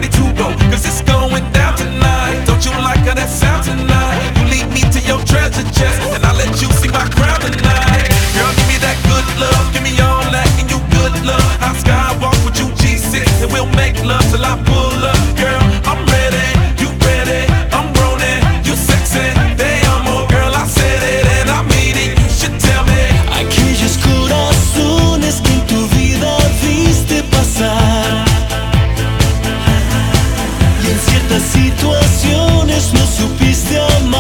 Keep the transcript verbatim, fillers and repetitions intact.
ready to go, cause it's going down tonight. Don't you like how that sound tonight? You lead me to your treasure chest, and I'll let you see my crown tonight. Girl, give me that good love, give me all that, and you good love. I'll skywalk with you G six, and we'll make love till I pull up. Girl, I'm ready, you ready, I'm groaning, you sexy. They are more, girl, I said it and I mean it, you should tell me. Aquellos corazones que en tu vida viste pasar, y en ciertas situaciones no supiste amar.